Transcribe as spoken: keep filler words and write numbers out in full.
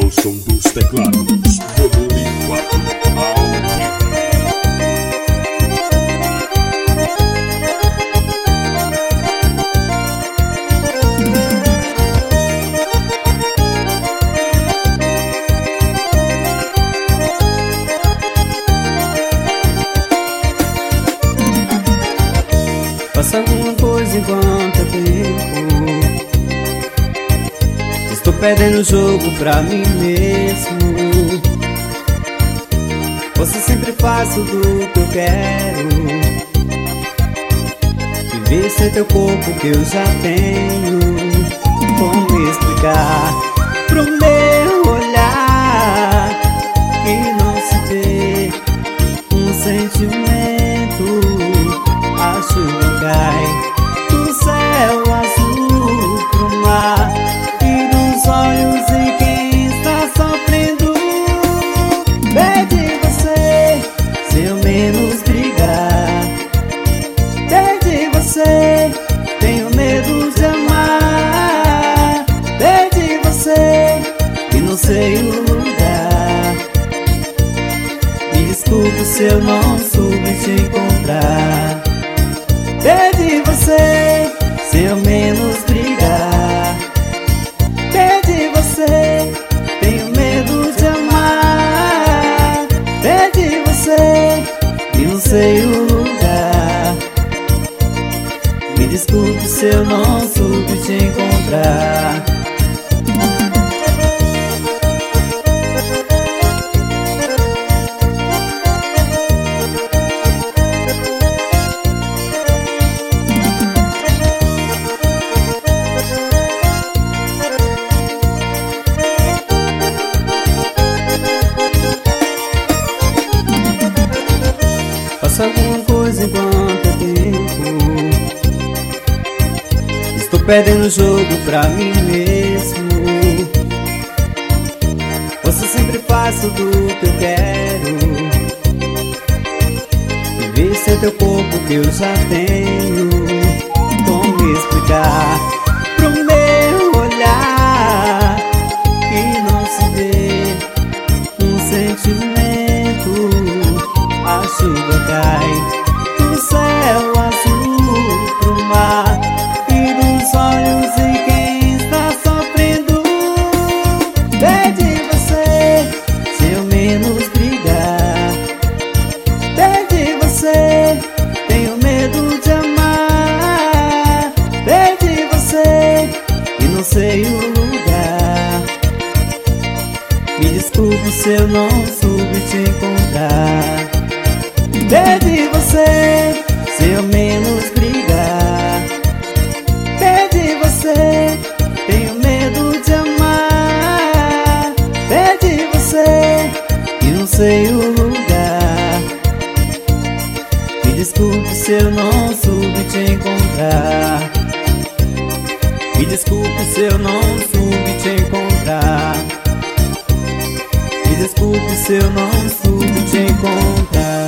ao som dos teclados, volume quatro, ao vivo. Faça alguma coisa enquanto é tempo. Estou perdendo o jogo pra mim mesmo. Você sempre faz tudo que eu quero. Viver sem teu corpo que eu já tenho. Como explicar pro meu olhar que não se vê um sentimento? A chuva cai do céu azul pro mar e dos olhos em quem está sofrendo. Perdi você se eu menos brigar. Perdi você, tenho medo de amar. Perdi você e não sei o lugar. Me desculpe se eu não soube te encontrar. Perdi você, se eu menos brigar. Perdi você, tenho medo de amar. Perdi você e não sei o lugar. Me desculpe se eu não soube te encontrar. Faça alguma coisa enquanto é tempo. Estou perdendo o jogo pra mim mesmo. Você sempre faz tudo que eu quero. Viver sem teu corpo que eu já tenho. Como explicar pro meu olhar que não se vê um sentimento? A chuva cai do céu azul pro mar e dos olhos em quem está sofrendo. Perdi você se eu menos brigar. Perdi você, tenho medo de amar. Perdi você e não sei o lugar. Me desculpe se eu não soube te encontrar. Perdi você, se eu menos brigar. Perdi você, tenho medo de amar. Perdi você e não sei o lugar. Me desculpe se eu não soube te encontrar. Me desculpe se eu não soube te encontrar. Me desculpe se eu não soube te encontrar.